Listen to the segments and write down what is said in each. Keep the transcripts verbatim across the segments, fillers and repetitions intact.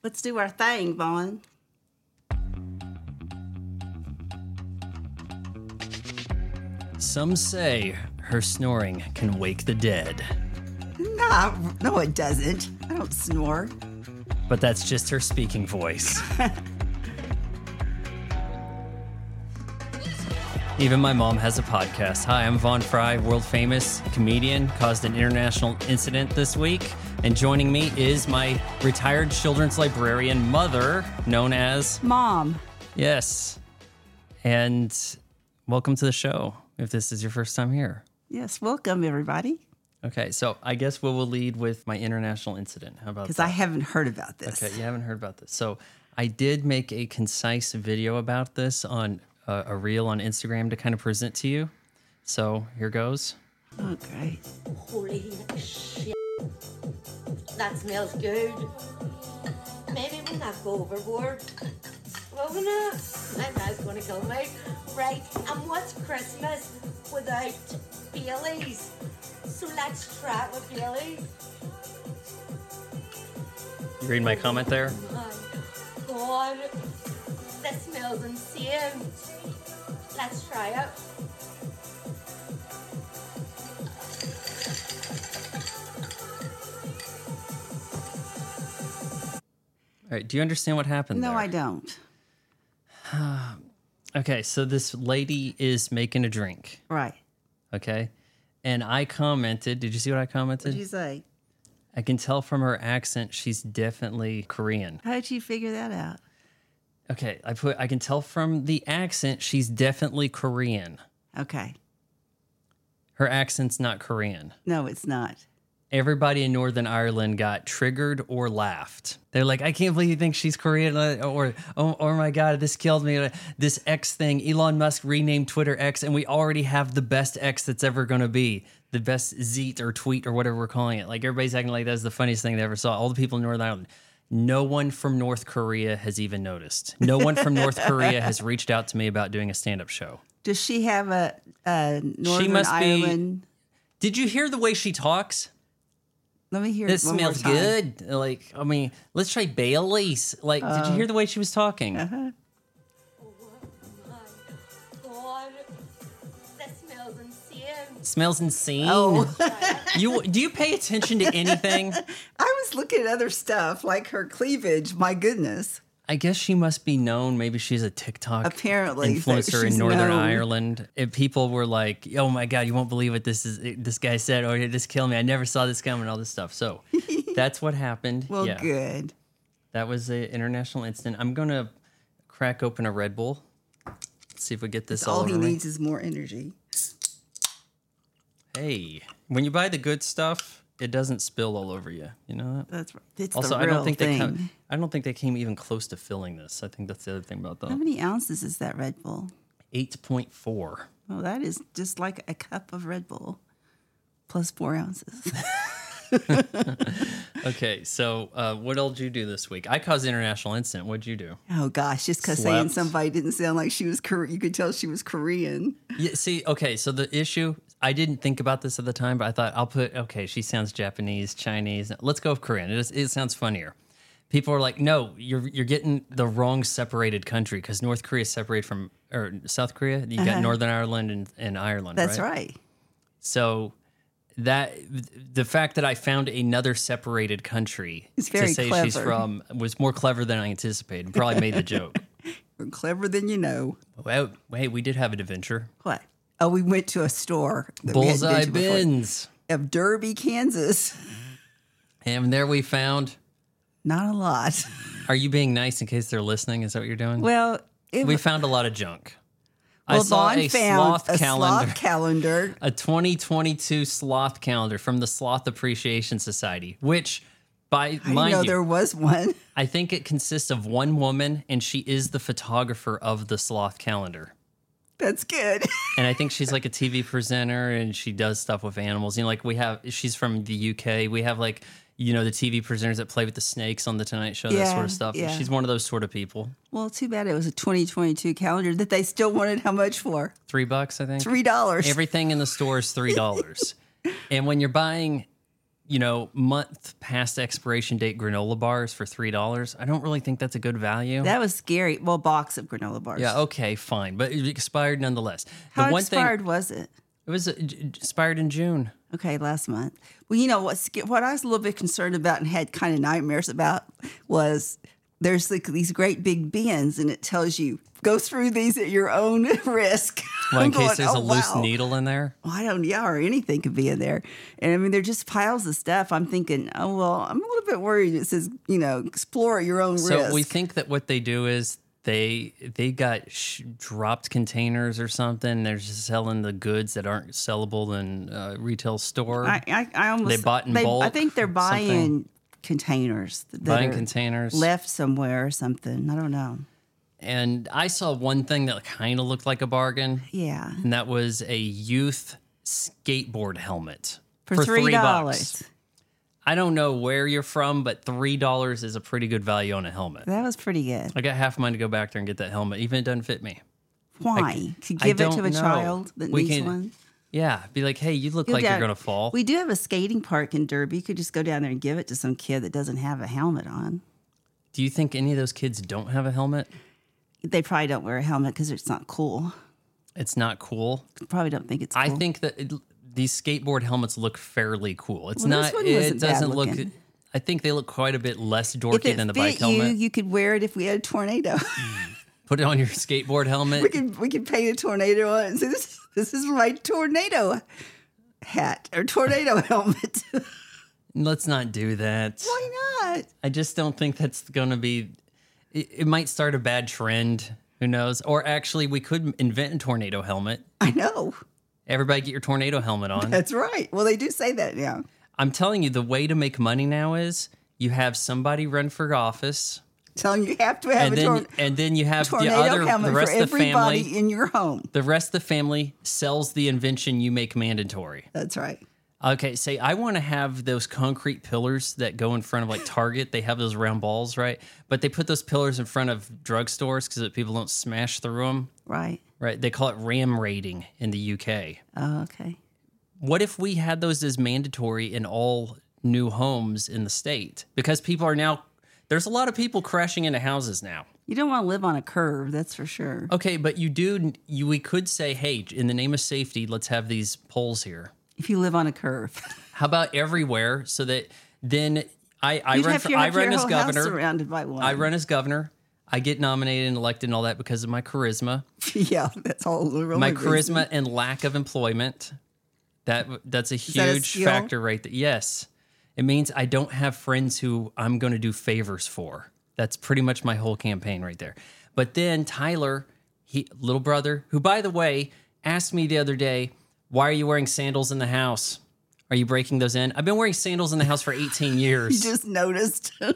Let's do our thing, Vaughn. Some say her snoring can wake the dead. Nah, no, it doesn't. I don't snore. But that's just her speaking voice. Even my mom has a podcast. Hi, I'm Vaughn Fry, world famous comedian, caused an international incident this week. And joining me is my retired children's librarian mother, known as... Mom. Yes. And welcome to the show, if this is your first time here. Yes, welcome, everybody. Okay, so I guess we will lead with my international incident. How about that? Because I haven't heard about this. Okay, you haven't heard about this. So I did make a concise video about this on uh, a reel on Instagram to kind of present to you. So here goes. Oh, great. Holy shit. That smells good. Maybe we'll not go overboard. Well, we're not. My dad's going to kill me. Right, and what's Christmas without Baileys? So let's try it with Baileys. You read my comment there? Oh my God. This smells insane. Let's try it. All right, do you understand what happened No, there? I don't. Okay, so this lady is making a drink, Right. okay? And I commented, did you see what I commented? What did you say? I can tell from her accent she's definitely Korean. How did you figure that out? Okay, I put I can tell from the accent she's definitely Korean. Okay. Her accent's not Korean. No, it's not. Everybody in Northern Ireland got triggered or laughed. They're like, I can't believe you think she's Korean, or, oh, oh my God, this killed me. This X thing, Elon Musk renamed Twitter X, and we already have the best X that's ever going to be. The best zeet or tweet or whatever we're calling it. Like, everybody's acting like that's the funniest thing they ever saw. All the people in Northern Ireland. No one from North Korea has even noticed. No one from North Korea has reached out to me about doing a stand-up show. Does she have a, a Northern must be- Ireland? Did you hear the way she talks? Let me hear This it one more smells time. good. Like, I mean, let's try Bailey's. Like, did you hear the way she was talking? Uh-huh. Oh my God. This smells insane. Smells insane. Oh. You do you pay attention to anything? I was looking at other stuff, like her cleavage. My goodness. I guess she must be known. Maybe she's a TikTok Apparently, influencer in she's Northern known. Ireland. If people were like, "Oh my God, you won't believe what this is. This guy said, or it just killed me. I never saw this coming." All this stuff. So that's what happened. Well, yeah, good. that was an international incident. I'm gonna crack open a Red Bull. Let's see if we get this all, All over he me. needs is more energy. Hey, when you buy the good stuff, it doesn't spill all over you. You know that? That's right. It's Also, the I real don't think thing. they come, I don't think they came even close to filling this. I think that's the other thing about How them. many ounces is that Red Bull? eight point four. Well, that is just like a cup of Red Bull plus four ounces. Okay, so uh, what else did you do this week? I caused international incident. What'd you do? Oh gosh, just because saying Slept. somebody didn't sound like she was Korean, you could tell she was Korean. Yeah, see, okay, so the issue, I didn't think about this at the time, but I thought I'll put, okay, she sounds Japanese, Chinese. Let's go with Korean. It, is, it sounds funnier. People are like, no, you're you're getting the wrong separated country because North Korea is separated from, or South Korea. You got Northern Ireland and, and Ireland, That's right? right. So that the fact that I found another separated country It's very to say she's clever. from was more clever than I anticipated. Probably made the joke. You're clever than you know. Well, hey, we did have an adventure. What? Oh, we went to a store. that we hadn't Bullseye been to before. Bins. Of Derby, Kansas. And there we found. Not a lot. Are you being nice in case they're listening? Is that what you're doing? Well, it we was. found a lot of junk. I Well, saw Vaughn a found sloth a calendar. sloth calendar. A twenty twenty-two sloth calendar from the Sloth Appreciation Society, which, by I didn't mind know you, there was one. I think it consists of one woman, and she is the photographer of the sloth calendar. That's good. And I think she's like a T V presenter, and she does stuff with animals. You know, like we have, she's from the U K. We have like, you know, the T V presenters that play with the snakes on the Tonight Show, that Yeah, sort of stuff. yeah. She's one of those sort of people. Well, too bad it was a twenty twenty-two calendar that they still wanted how much for? Three bucks, I think. Three dollars. Everything in the store is three dollars. And when you're buying you know, month past expiration date granola bars for three dollars. I don't really think that's a good value. That was scary. Well, box of granola bars. Yeah, okay, fine, but it expired nonetheless. How the one expired thing, was it? it was uh, j- expired in June. Okay, last month. Well, you know what? What I was a little bit concerned about and had kind of nightmares about was there's like these great big bins, and it tells you go through these at your own risk. Well, in I'm case going, there's oh, a loose wow. needle in there. Well, I don't, yeah, or anything could be in there. And I mean, they're just piles of stuff. I'm thinking, oh, well, I'm a little bit worried. It says, you know, explore at your own So risk. we think that what they do is they they got sh- dropped containers or something. They're just selling the goods that aren't sellable in a retail store. I, I, I almost, They bought in I bulk, think they're buying something. containers that Buying are containers. left somewhere or something. I don't know. And I saw one thing that kind of looked like a bargain, Yeah. and that was a youth skateboard helmet For three dollars. bucks. I don't know where you're from, but three dollars is a pretty good value on a helmet. That was pretty good. I got half mine to go back there and get that helmet, even if it doesn't fit me. Why? To I give it to don't a know. child that We needs can- one? Yeah, be like, hey, you look Go like down- you're gonna fall. We do have a skating park in Derby. You could just go down there and give it to some kid that doesn't have a helmet on. Do you think any of those kids don't have a helmet? They probably don't wear a helmet because it's not cool. It's not cool. Probably don't think it's cool. I think that it, these skateboard helmets look fairly cool. It's Well, this not. one It wasn't bad doesn't look. looking. I think they look quite a bit less if dorky it than the fit bike you, helmet. you could wear it if we had a tornado. Put it on your skateboard helmet. we could we could paint a tornado on it and say, this, this is my tornado hat or tornado helmet. Let's not do that. Why not? I just don't think that's going to be. It, it might start a bad trend. Who knows? Or actually, we could invent a tornado helmet. I know. Everybody get your tornado helmet on. That's right. Well, they do say that now. I'm telling you, the way to make money now is you have somebody run for office, Telling you have to have and a then tor- and then you have the tornado other helmet the rest for of the everybody family. in your home. The rest of the family sells the invention you make mandatory. That's right. Okay, say I want to have those concrete pillars that go in front of like Target. They have those round balls, right? But they put those pillars in front of drugstores because people don't smash through them, Right. right? They call it ram raiding in the U K. Oh, okay. What if we had those as mandatory in all new homes in the state? Because people are now, there's a lot of people crashing into houses now. You don't want to live on a curve, that's for sure. Okay, but you do, you, we could say, hey, in the name of safety, let's have these poles here. If you live on a curve. How about everywhere so that then I, I You'd run have for, to I have your run as whole house governor. surrounded by one. I run as governor. I get nominated and elected and all that because of my charisma. Yeah, that's all the real My reason. charisma and lack of employment. That that's a that a huge skill? factor right there. Yes. It means I don't have friends who I'm going to do favors for. That's pretty much my whole campaign right there. But then Tyler, he little brother, who by the way asked me the other day, "Why are you wearing sandals in the house? Are you breaking those in?" I've been wearing sandals in the house for eighteen years. You just noticed. so,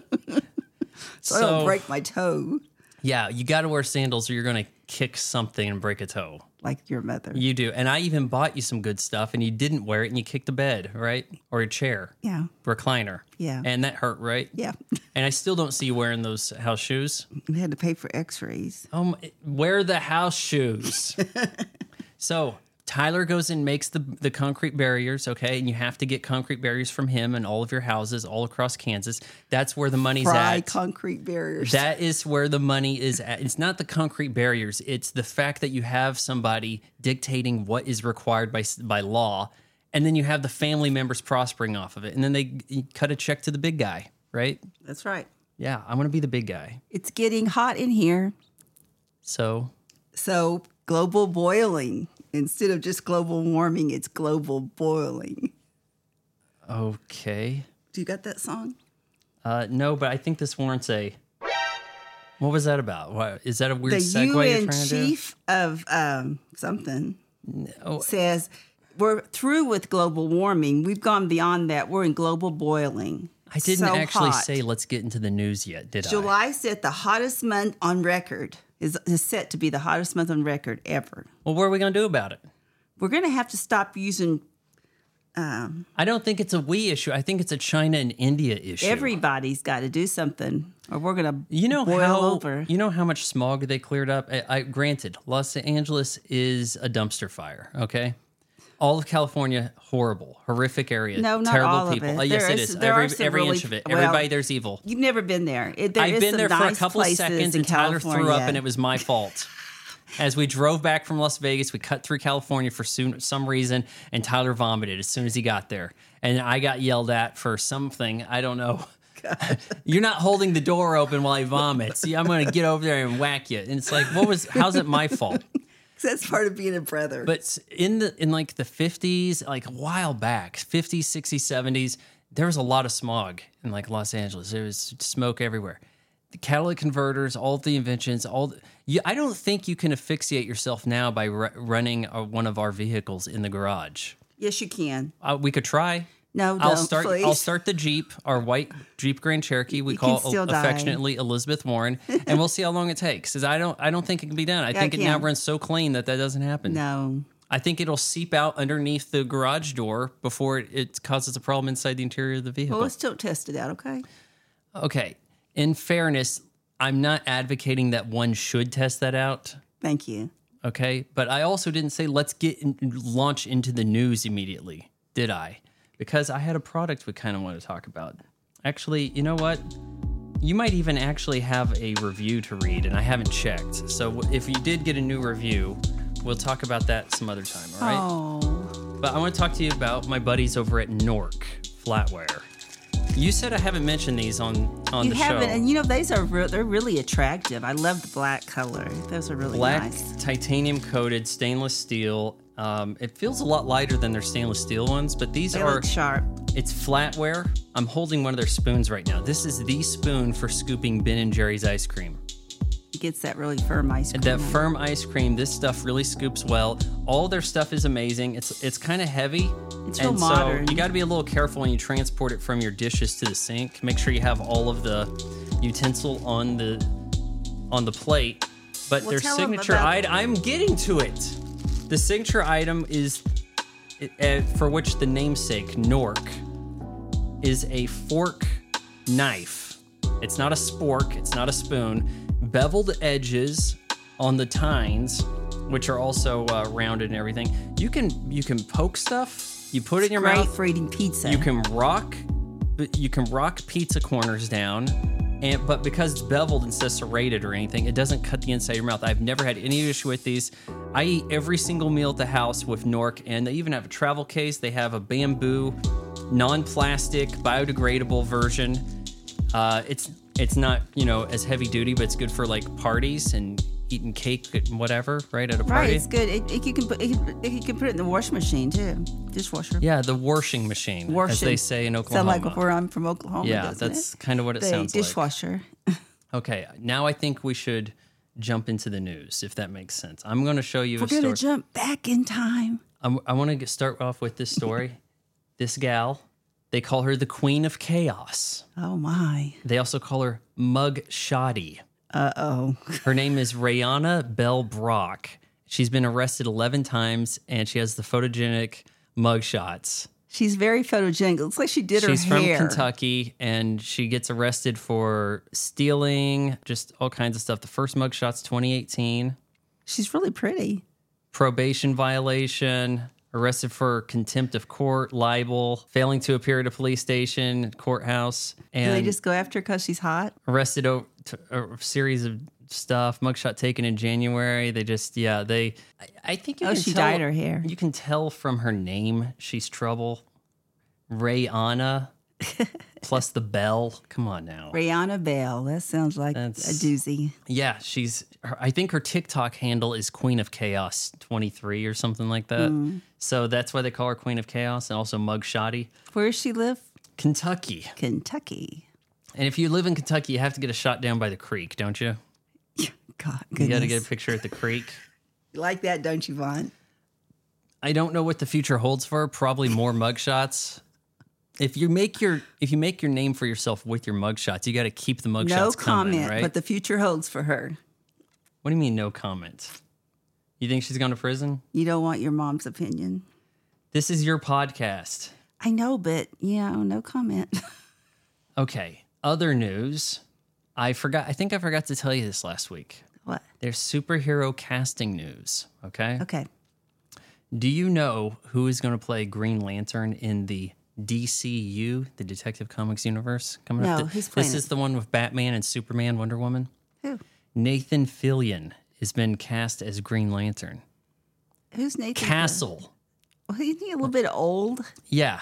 So- I don't break my toe Yeah, you got to wear sandals or you're going to kick something and break a toe. like your mother. You do. And I even bought you some good stuff and you didn't wear it and you kicked the bed, right? Or a chair, Yeah. recliner. Yeah. And that hurt, right? Yeah. And I still don't see you wearing those house shoes. You had to pay for x-rays. Oh, my, wear the house shoes. So Tyler goes and makes the the concrete barriers, okay? And you have to get concrete barriers from him and all of your houses all across Kansas. That's where the money's Fry at. concrete barriers. That is where the money is at. It's not the concrete barriers. It's the fact that you have somebody dictating what is required by by law, and then you have the family members prospering off of it. And then they you cut a check to the big guy, right? That's right. Yeah, I want to be the big guy. It's getting hot in here. So, So global boiling. Instead of just global warming, it's global boiling. okay. Do you got that song? Uh, no, but I think this warrants a. What was that about? What, is that a weird The segue U you're N trying to do? chief of um, something No. says we're through with global warming. We've gone beyond that. We're in global boiling. I didn't So actually hot. say let's get into the news yet, did I? July set the hottest month on record. Is, is set to be the hottest month on record ever. Well, what are we going to do about it? We're going to have to stop using um, I don't think it's a we issue. I think it's a China and India issue. everybody's got to do something, or we're going to You know boil how over. you know how much smog they cleared up. I, I granted, Los Angeles is a dumpster fire. Okay, All of California, horrible, horrific area. No, not terrible all of people. it. Oh, yes, There it is- is. there Every are some every really- inch of it. well, Everybody there's evil. You've never been there. It, there I've is been some there for a nice couple places seconds in and Tyler threw up, California. and it was my fault. As we drove back from Las Vegas, we cut through California for soon, some reason, and Tyler vomited as soon as he got there. And I got yelled at for something. I don't know. You're not holding the door open while he vomits. I'm going to get over there and whack you. And it's like, what was? How's it my fault? That's part of being a brother. But in the in like the fifties, like a while back, fifties, sixties, seventies, there was a lot of smog in like Los Angeles. There was smoke everywhere. The catalytic converters, all of the inventions, all the, you, I don't think you can asphyxiate yourself now by ru- running a, one of our vehicles in the garage. yes, you can. Uh, we could try. No, I'll don't, start. please. I'll start the Jeep, our white Jeep Grand Cherokee. We You call can still die. affectionately Elizabeth Warren, and we'll see how long it takes. Because I don't. I don't think it can be done. I Yeah, think it it now can. runs so clean that that doesn't happen. No. I think it'll seep out underneath the garage door before it, it causes a problem inside the interior of the vehicle. Well, let's still test it out, okay? Okay. In fairness, I'm not advocating that one should test that out. Thank you. Okay. But I also didn't say let's get in, launch into the news immediately, did I? Because I had a product we kind of want to talk about. Actually, you know what? You might even actually have a review to read, and I haven't checked. So if you did get a new review, we'll talk about that some other time, all right? Oh. But I want to talk to you about my buddies over at Nork Flatware. You said I haven't mentioned these on, on You the haven't, show. and you know, these are re- they're really attractive. I love the black color. Those are really Black nice. titanium coated stainless steel. Um, it feels a lot lighter than their stainless steel ones, but these They are, look sharp. it's flatware. I'm holding one of their spoons right now. This is the spoon for scooping Ben and Jerry's ice cream. It gets that really firm ice cream. That firm ice cream, this stuff really scoops well. All their stuff is amazing. It's it's kind of heavy. It's real and modern. So you got to be a little careful when you transport it from your dishes to the sink. Make sure you have all of the utensil on the on the plate. But Well, their tell 'em signature about- item, I'm getting to it. The signature item is uh, for which the namesake Nork is a fork knife. It's not a spork. It's not a spoon. Beveled edges on the tines, which are also uh, rounded and everything. You can you can poke stuff. You put it in your Great mouth. for eating pizza. You can rock, you can rock pizza corners down, and but because it's beveled instead of serrated or anything, it doesn't cut the inside of your mouth. I've never had any issue with these. I eat every single meal at the house with Nork, and they even have a travel case. They have a bamboo, non-plastic, biodegradable version. Uh, it's it's not you know as heavy duty, but it's good for like parties and eating cake and whatever, right at a right. party. It's good. It, it, you can put it, you can put it in the washing machine too, dishwasher. Yeah, the washing machine, as Washing. they say in Sound Oklahoma. like where I'm from, Oklahoma. Yeah, doesn't that's it? kind of what it the sounds like. dishwasher. Okay, now I think we should jump into the news, if that makes sense. I'm going to show you We're a story. gonna jump back in time. I'm, I want to start off with this story. This gal, they call her the Queen of Chaos. Oh my. They also call her Mug Shoddy. Uh oh. Her name is Rayana Bell Brock. She's been arrested eleven times, and she has the photogenic mug shots. She's very photogenic. Looks like she did She's her from hair. Kentucky, and she gets arrested for stealing, just all kinds of stuff. The first mugshot's twenty eighteen. She's really pretty. Probation violation, arrested for contempt of court, libel, failing to appear at a police station, courthouse, Do and they just go after her because she's hot? arrested over a series of stuff. Mugshot taken in January. They just, yeah, they. I, I think you Oh, can she tell, dyed her hair. You can tell from her name she's trouble. Rayana, plus the Bell. Come on now. Rihanna Bell. That sounds like That's- a doozy. Yeah, she's. Her, I think her TikTok handle is Queen of Chaos twenty-three or something like that. Hmm. So that's why they call her Queen of Chaos, and also Mug Shoddy. Where does she live? Kentucky. Kentucky. And if you live in Kentucky, you have to get a shot down by the creek, don't you? God, You goodness. got to get a picture at the creek. You like that, don't you, Vaughn? I don't know what the future holds for her. Probably more mugshots. If you make your if you make your name for yourself with your mugshots, you got to keep the mugshots No coming, comment, right? but the future holds for her. What do you mean no comment? You think she's going to prison? You don't want your mom's opinion. This is your podcast. I know, but you know, no comment. Okay. Other news. I forgot. I think I forgot to tell you this last week. What? There's superhero casting news. Okay. Okay. Do you know who is going to play Green Lantern in the D C U, the Detective Comics universe coming No, up? who's playing This it? is the one with Batman and Superman, Wonder Woman. Who? Nathan Fillion has been cast as Green Lantern. Who's Nathan? Castle. Well, isn't he a little bit old? Yeah.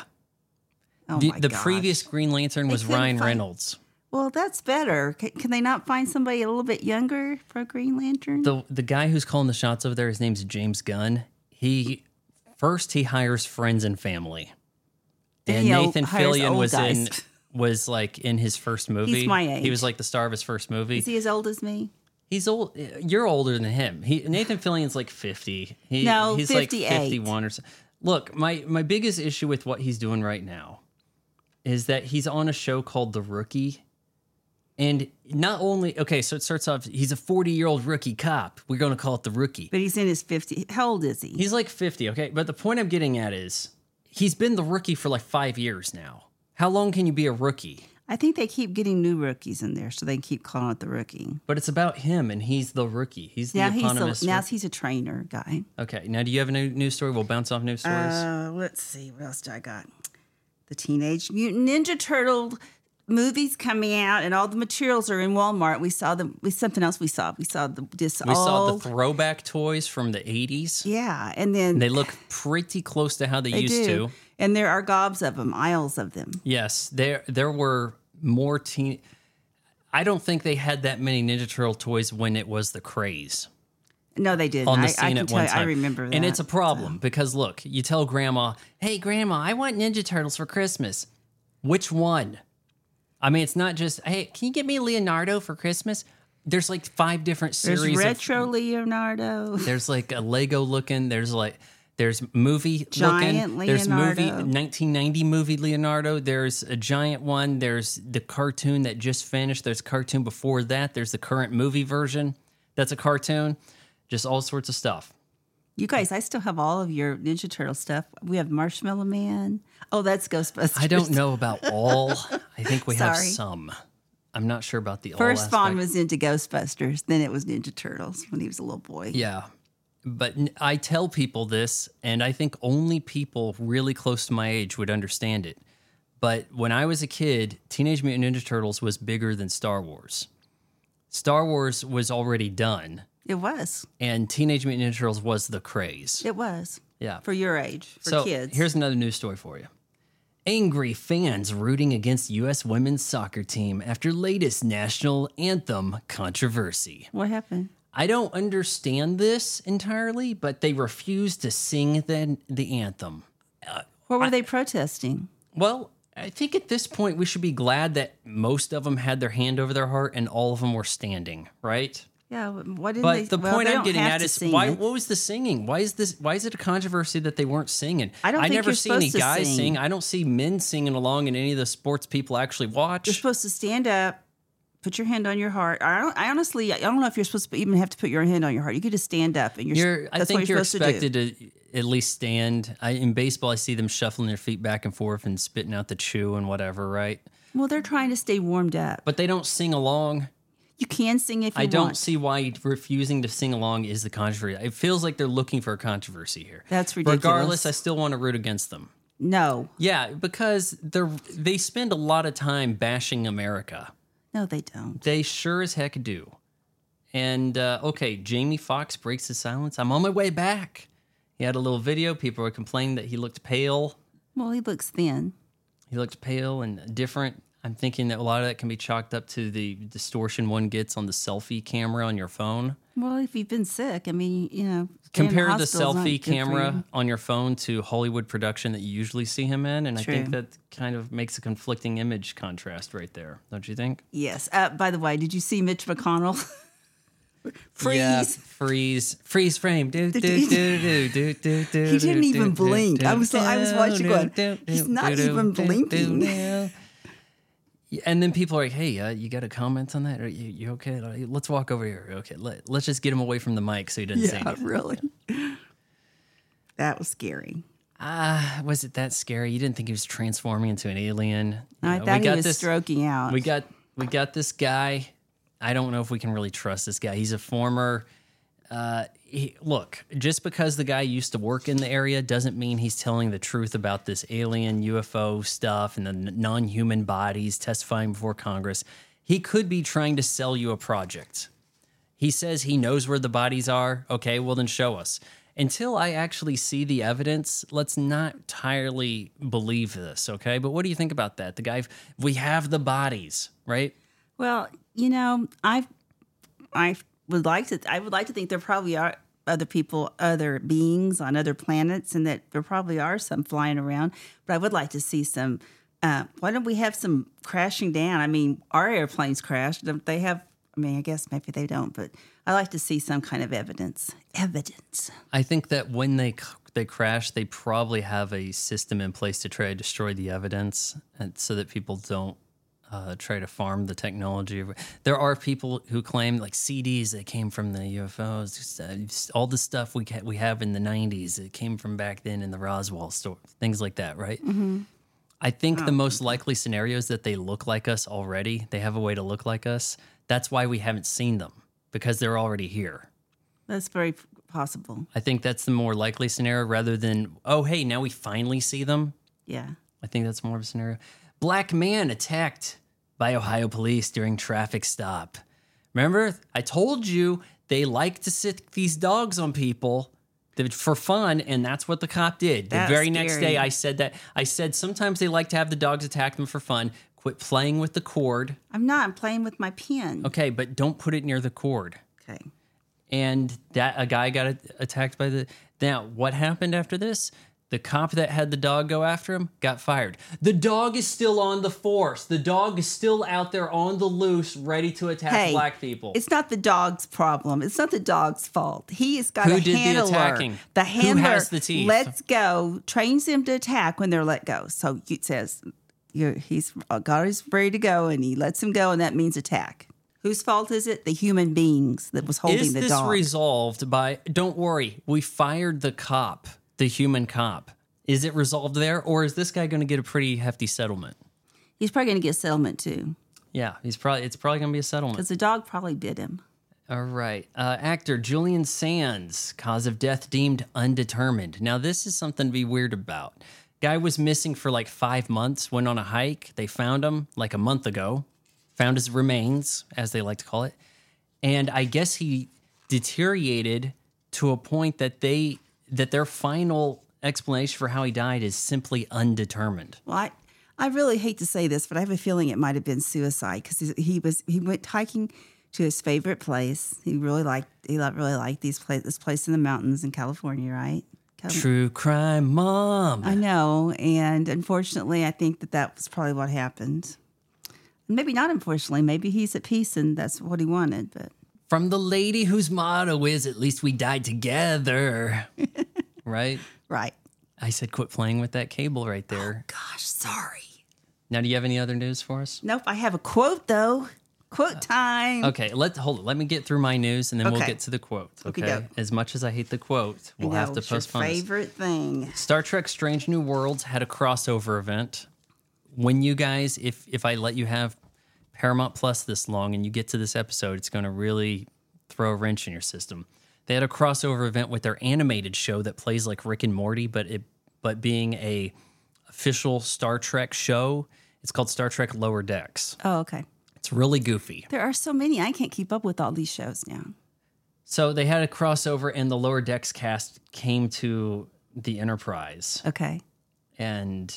Oh the my the gosh. previous Green Lantern They was couldn't Ryan find- Reynolds. Well, that's better. Can, can they not find somebody a little bit younger for Green Lantern? The the guy who's calling the shots over there, his name's James Gunn. He first he hires friends and family. And He Nathan hires Fillion old was in guys. was like in his first movie. my He age. was like the star of his first movie. Is he as old as me? He's old. You're older than him. He Nathan Fillion's like fifty. He, No, he's fifty-eight. like fifty-one or so. Look, my my biggest issue with what he's doing right now is that he's on a show called The Rookie. And not only okay, so it starts off. He's a forty-year-old rookie cop. We're going to call it The Rookie. But he's in his fifty. How old is he? He's like fifty, okay? But the point I'm getting at is he's been the rookie for like five years now. How long can you be a rookie? I think they keep getting new rookies in there, so they keep calling it the rookie. But it's about him, and he's the rookie. He's the Now he's eponymous a, now rookie. he's a trainer guy. Okay, now do you have a new news story? We'll bounce off news stories. Uh, let's see, what else do I got? The Teenage Mutant Ninja Turtle movies coming out, and all the materials are in Walmart. We saw them. We something else we saw. We saw the this we saw all. the throwback toys from the eighties. Yeah, and then They look pretty close to how they, they used do. to. And there are gobs of them, aisles of them. Yes, there there were more teen. I don't think they had that many Ninja Turtle toys when it was the craze. No, they didn't. On the I, scene I can at tell one you, time. I remember that. And it's a problem because look, you tell grandma, hey, grandma, I want Ninja Turtles for Christmas. Which one? I mean, it's not just, hey, can you get me Leonardo for Christmas? There's like five different There's series. retro Of, Leonardo. there's like a Lego looking. There's like, there's movie Giant looking. There's movie, Leonardo. nineteen ninety movie Leonardo. There's a giant one. There's the cartoon that just finished. There's a cartoon before that. There's the current movie version. That's a cartoon. Just all sorts of stuff. You guys, I still have all of your Ninja Turtle stuff. We have Marshmallow Man. Oh, that's Ghostbusters. I don't know about all. I think we have Sorry. some. I'm not sure about the all First, aspect. Vaughn was into Ghostbusters. Then it was Ninja Turtles when he was a little boy. Yeah. But n- I tell people this, and I think only people really close to my age would understand it. But when I was a kid, Teenage Mutant Ninja Turtles was bigger than Star Wars. Star Wars was already done, It was. and Teenage Mutant Ninja Turtles was the craze. It was. Yeah. For your age, for so kids. here's another news story for you. Angry fans rooting against U S women's soccer team after latest national anthem controversy. What happened? I don't understand this entirely, but they refused to sing the, the anthem. What were they protesting? Well, I think at this point we should be glad that most of them had their hand over their heart and all of them were standing, right? Yeah, what did But they? the well, point they I'm don't getting have at to is sing why? it. What was the singing? Why is this? Why is it a controversy that they weren't singing? I don't think never you're see any supposed to guys sing. sing. I don't see men singing along in any of the sports people actually watch. You're supposed to stand up, put your hand on your heart. I, don't, I honestly, I don't know if you're supposed to even have to put your hand on your heart. You could just stand up, and you're. You're, I that's think what you're, you're supposed expected to do. to, at least stand. I, in baseball, I see them shuffling their feet back and forth and spitting out the chew and whatever, right? Well, they're trying to stay warmed up. But they don't sing along. You can sing if you I don't want. see why refusing to sing along is the controversy. It feels like they're looking for a controversy here. That's ridiculous. Regardless, I still want to root against them. No, Yeah, because they're they spend a lot of time bashing America. no, they don't. They sure as heck do. And uh, okay, Jamie Foxx breaks his silence. I'm on my way back. He had a little video. People were complaining that he looked pale. Well, he looks thin. He looked pale and different. I'm thinking that a lot of that can be chalked up to the distortion one gets on the selfie camera on your phone. Well, if you've been sick, I mean, you know, staying in Compare the hospital's not selfie good for you. camera on your phone to Hollywood production that you usually see him in, and I think True. that kind of makes a conflicting image contrast right there, don't you think? Yes. Uh, by the way, did you see Mitch McConnell? Freeze. Yeah, freeze, freeze frame. Do, do, do, do, do, do, do, He didn't do, even do, blink. do, I was- I was watching do, going, do, he's do, not do, even do, blinking. do, do. Yeah, and then people are like, "Hey, uh, you got a comment on that? Are you, you okay? Let's walk over here. Okay, let, let's just get him away from the mic so he doesn't say Yeah, anything." really. That was scary. Ah, was it that scary? You didn't think he was transforming into an alien? I You know, thought we he got was this, stroking out. We got we got this guy. I don't know if we can really trust this guy. He's a former Uh, he, look, just because the guy used to work in the area doesn't mean he's telling the truth about this alien U F O stuff and the n- non-human bodies testifying before Congress. He could be trying to sell you a project. He says he knows where the bodies are. Okay, well then show us. Until I actually see the evidence, let's not entirely believe this, okay? But what do you think about that? The guy, we have the bodies, right? Well, you know, I, I would like to. I would like to think there probably are other people, other beings on other planets, and that there probably are some flying around. But I would like to see some. Uh, why don't we have some crashing down? I mean, our airplanes crashed. Don't they have? I mean, I guess maybe they don't, but I like to see some kind of evidence. Evidence. I think that when they they crash, they probably have a system in place to try to destroy the evidence, and so that people don't uh, try to farm the technology. There are people who claim like C Ds that came from the U F Os, just, uh, just all the stuff we ca- we have in the nineties. It came from back then in the Roswell store, things like that, right? Mm-hmm. I think oh. the most likely scenario is that they look like us already. They have a way to look like us. That's why we haven't seen them, because they're already here. That's very possible. I think that's the more likely scenario rather than, oh, hey, now we finally see them. Yeah. I think that's more of a scenario. Black man attacked by Ohio police during traffic stop. Remember, I told you they like to sit these dogs on people for fun, and that's what the cop did. That's the very scary. next day, I said that. I said sometimes they like to have the dogs attack them for fun. Quit playing with the cord. I'm not. I'm playing with my pen. Okay, but don't put it near the cord. Okay. And that a guy got attacked by the... Now, what happened after this? The cop that had the dog go after him got fired. The dog is still on the force. The dog is still out there on the loose, ready to attack hey, black people. It's not the dog's problem. It's not the dog's fault. He has got Who a did handler. the attacking? The handler Who has the teeth? lets go, trains them to attack when they're let go. So it says you're, he's got his ready to go, and he lets him go, and that means attack. Whose fault is it? The human beings that was holding is the this dog. resolved by... Don't worry, we fired the cop, the human cop. Is it resolved there, or is this guy going to get a pretty hefty settlement? He's probably going to get a settlement too, Yeah, he's probably. It's probably going to be a settlement. because the dog probably bit him. All right. Uh, actor Julian Sands, cause of death deemed undetermined. Now, this is something to be weird about. Guy was missing for like five months, went on a hike. They found him like a month ago, found his remains, as they like to call it. And I guess he deteriorated to a point that they that their final explanation for how he died is simply undetermined. Well, I, I really hate to say this, but I have a feeling it might have been suicide, because he was he went hiking to his favorite place. He really liked he li- really liked these place this place in the mountains in California, right? Cal- True crime mom. I know, and unfortunately, I think that that was probably what happened. Maybe not unfortunately. Maybe he's at peace and that's what he wanted. But From the lady whose motto is, at least we died together. Right? right. I said quit playing with that cable right there. Gosh, sorry. Now, do you have any other news for us? Nope. I have a quote though. Quote time. Okay, let's hold it. Let me get through my news, and then we'll Okay. get to the quote. Okay. Okey-doke. As much as I hate the quote, we'll I know, have to it's your postpone this. favorite thing. Star Trek: Strange New Worlds had a crossover event. When you guys, if if I let you have Paramount Plus this long, and you get to this episode, it's going to really throw a wrench in your system. They had a crossover event with their animated show that plays like Rick and Morty, but it but being a official Star Trek show. It's called Star Trek Lower Decks. Oh, okay. It's really goofy. There are so many. I can't keep up with all these shows now. So they had a crossover, and the Lower Decks cast came to the Enterprise, Okay. and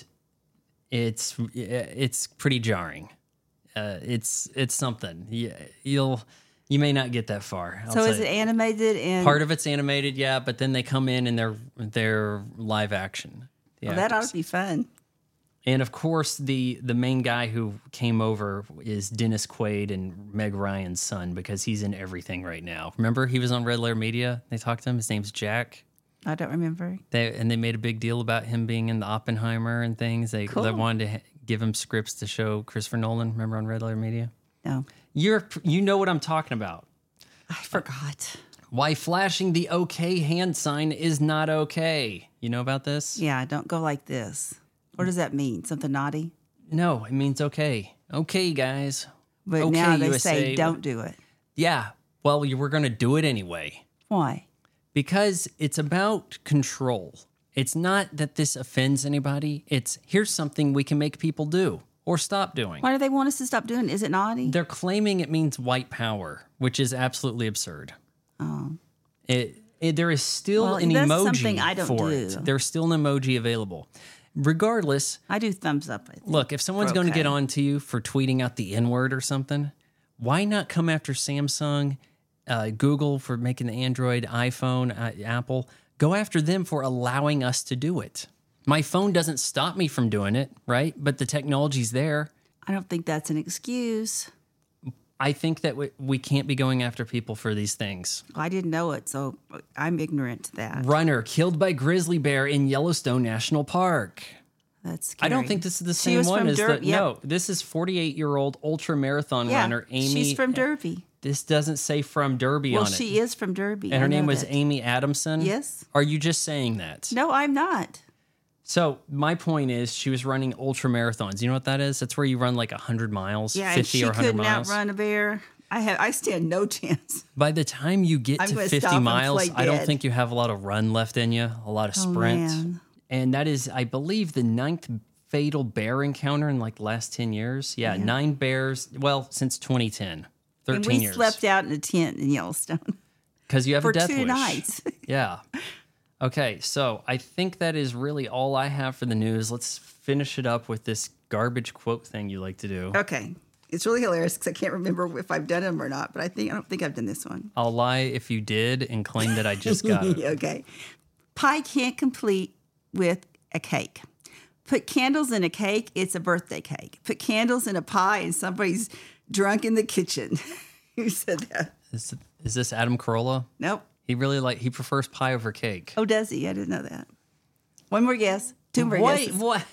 it's it's pretty jarring. Uh, it's it's something. You, you'll you may not get that far. I'll So is say. it animated and Part of it's animated, yeah, but then they come in and they're they're live action. the well, that ought actors. to be fun. And of course, the the main guy who came over is Dennis Quaid and Meg Ryan's son, because he's in everything right now. Remember, he was on Red Letter Media. They talked to him. His name's Jack. I don't remember. They and they made a big deal about him being in the Oppenheimer and things. They, Cool. they wanted to ha- give him scripts to show Christopher Nolan. Remember on Red Letter Media? No, You're you know what I'm talking about. I forgot. Why flashing the OK hand sign is not okay. You know about this? Yeah, don't go like this. What does that mean? Something naughty? No, it means okay. Okay, guys. But Okay, now they U S A. say don't do it. Yeah. Well, you were going to do it anyway. Why? Because it's about control. It's not that this offends anybody. It's here's something we can make people do or stop doing. Why do they want us to stop doing it? Is it naughty? They're claiming it means white power, which is absolutely absurd. Oh. It, it there is still Well, an that's emoji something I don't for do. it. There's still an emoji available. Regardless, I do thumbs up. I think. look, if someone's We're going to okay. get on to you for tweeting out the N-word or something, why not come after Samsung, uh, Google for making the Android, iPhone, uh, Apple? Go after them for allowing us to do it. My phone doesn't stop me from doing it, right? But the technology's there. I don't think that's an excuse. I think that we, we can't be going after people for these things. I didn't know it, so I'm ignorant to that. Runner killed by grizzly bear in Yellowstone National Park. That's scary. I don't think this is the She same was one from as Der- the. yep. No, this is forty-eight-year-old ultra marathon Yeah, runner Amy. she's from Derby. This doesn't say from Derby Well, on it. she is from Derby. And her I know name was that. Amy Adamson? Yes. Are you just saying that? No, I'm not. So my point is she was running ultra marathons. You know what that is? That's where you run like one hundred miles, Yeah, and fifty she or one hundred couldn't miles. outrun a bear. I have. I stand no chance. By the time you get I'm to gonna fifty stop and miles, play I don't dead. think you have a lot of run left in you, a lot of Oh, sprint. man. And that is, I believe, the ninth fatal bear encounter in like the last ten years. Yeah, nine bears, well, since twenty ten. thirteen And we years. slept out in a tent in Yellowstone Because you have for a death two wish. nights. Yeah. Okay, so I think that is really all I have for the news. Let's finish it up with this garbage quote thing you like to do. Okay, it's really hilarious because I can't remember if I've done them or not. But I think I don't think I've done this one. I'll lie if you did and claim that I just got it. Okay, pie can't complete with a cake. Put candles in a cake, it's a birthday cake. Put candles in a pie, and somebody's drunk in the kitchen. Who said that? Is, is this Adam Carolla? Nope. He really like he prefers pie over cake. Oh, does he? I didn't know that. One more guess. Two more Wait, guesses. what?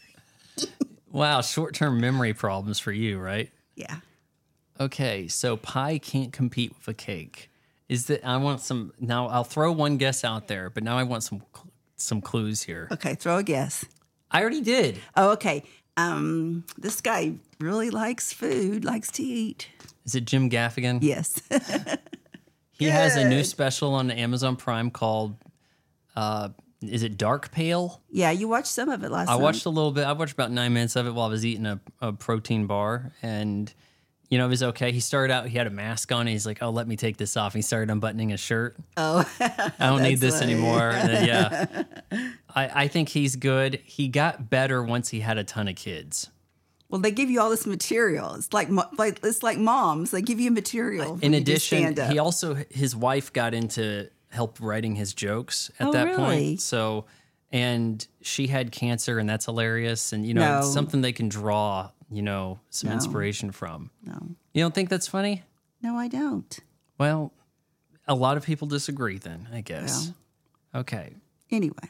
Wow, short-term memory problems for you, right? Yeah. Okay, so pie can't compete with a cake. Is that I want some now? I'll throw one guess out there, but now I want some cl- some clues here. Okay, throw a guess. I already did. Oh, okay. Um, this guy really likes food, likes to eat. Is it Jim Gaffigan? Yes. He has a new Good. special on Amazon Prime called, uh, is it Dark Pale? Yeah, you watched some of it last I night. watched a little bit. I watched about nine minutes of it while I was eating a, a protein bar, and you know it was okay. He started out. He had a mask on. And he's like, "Oh, let me take this off." And he started unbuttoning his shirt. Oh, I don't need That's this funny. anymore. And then, yeah, I, I think he's good. He got better once he had a ton of kids. well, they give you all this material. It's like, mo- like it's like moms. They give you material. In when you just addition, stand up. he also his wife got into help writing his jokes at Oh, that really? point. So, and she had cancer, and that's hilarious. And you know, it's No. something they can draw, you know, some No. inspiration from. no, You don't think that's funny? no, I don't. Well, a lot of people disagree. Then I guess. Okay. Anyway,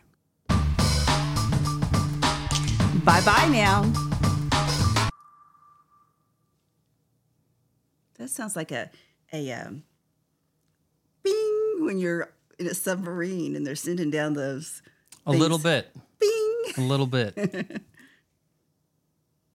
bye bye now. That sounds like a a um, bing when you're in a submarine and they're sending down those A little things. bit. Bing. A little bit.